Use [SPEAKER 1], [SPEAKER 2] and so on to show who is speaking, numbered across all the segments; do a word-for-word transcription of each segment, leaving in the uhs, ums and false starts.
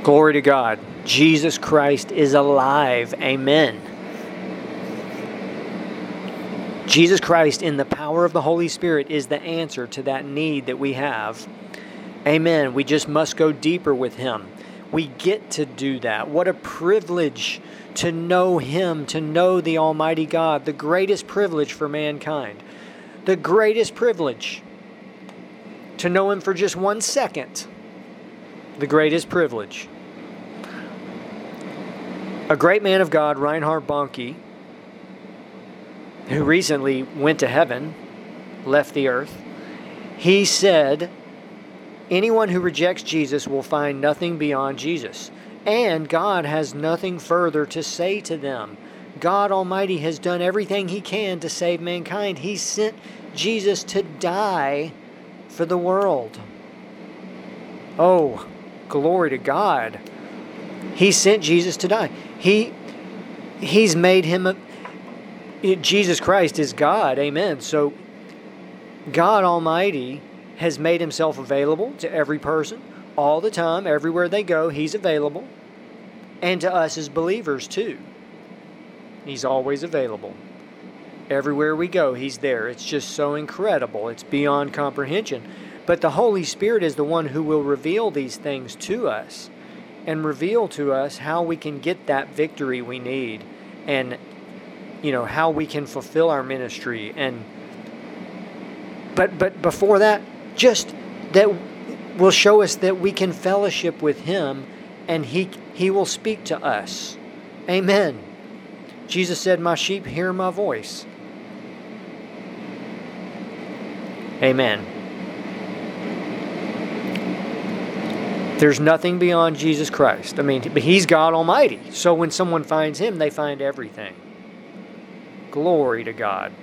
[SPEAKER 1] Glory to God. Jesus Christ is alive. Amen. Jesus Christ in the power of the Holy Spirit is the answer to that need that we have. Amen. We just must go deeper with Him. We get to do that. What a privilege to know Him, to know the Almighty God, the greatest privilege for mankind. The greatest privilege to know Him for just one second. The greatest privilege. A great man of God, Reinhard Bonnke, who recently went to heaven, left the earth, he said, anyone who rejects Jesus will find nothing beyond Jesus, and God has nothing further to say to them. God Almighty has done everything He can to save mankind. He sent Jesus to die for the world. Oh, glory to God. He sent Jesus to die. He, He's made Him a... Jesus Christ is God, amen. So God Almighty has made Himself available to every person, all the time, everywhere they go, He's available. And to us as believers too. He's always available. Everywhere we go, He's there. It's just so incredible. It's beyond comprehension. But the Holy Spirit is the one who will reveal these things to us and reveal to us how we can get that victory we need, and you know, how we can fulfill our ministry. And but but before that, just that will show us that we can fellowship with Him, and He He will speak to us. Amen. Jesus said, "My sheep hear my voice." Amen. There's nothing beyond Jesus Christ. I mean, but He's God Almighty. So when someone finds Him, they find everything. Glory to God.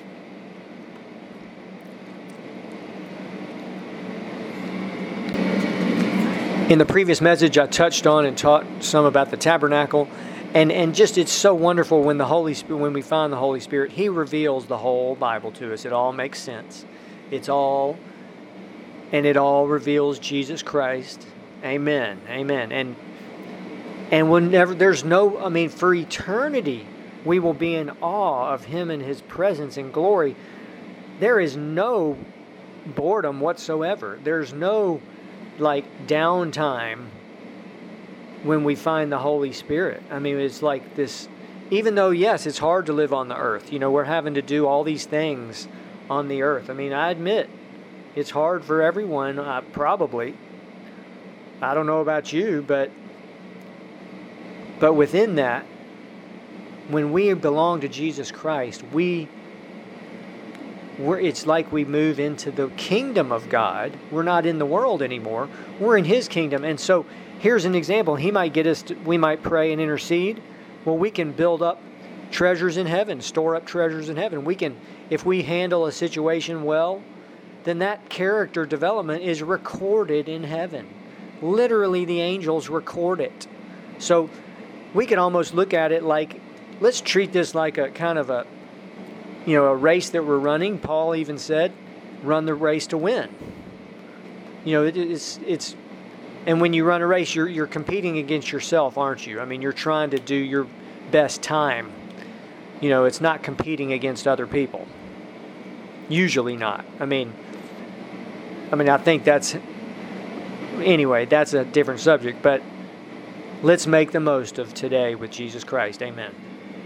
[SPEAKER 1] In the previous message, I touched on and taught some about the tabernacle, and and just it's so wonderful when the Holy Spirit, when we find the Holy Spirit, He reveals the whole Bible to us. It all makes sense. It's all, and it all reveals Jesus Christ. Amen. Amen. And and whenever there's no, I mean, for eternity, we will be in awe of Him and His presence and glory. There is no boredom whatsoever. There's no like downtime when we find the Holy Spirit. I mean, it's like this, even though, yes, it's hard to live on the earth. You know, we're having to do all these things on the earth. I mean, I admit it's hard for everyone, uh, probably. I don't know about you, but but within that, when we belong to Jesus Christ, we we're, it's like we move into the kingdom of God. We're not in the world anymore. We're in His kingdom. And so here's an example. He might get us to, we might pray and intercede. Well, we can build up treasures in heaven, store up treasures in heaven. We can, if we handle a situation well, then that character development is recorded in heaven. Literally, the angels record it. So we can almost look at it like, let's treat this like a kind of a, you know, a race that we're running. Paul even said, run the race to win. You know, it, it's, it's, and when you run a race, you're, you're competing against yourself, aren't you? I mean, you're trying to do your best time. You know, it's not competing against other people. Usually not. I mean, I mean, I think that's, anyway, that's a different subject, but let's make the most of today with Jesus Christ. Amen.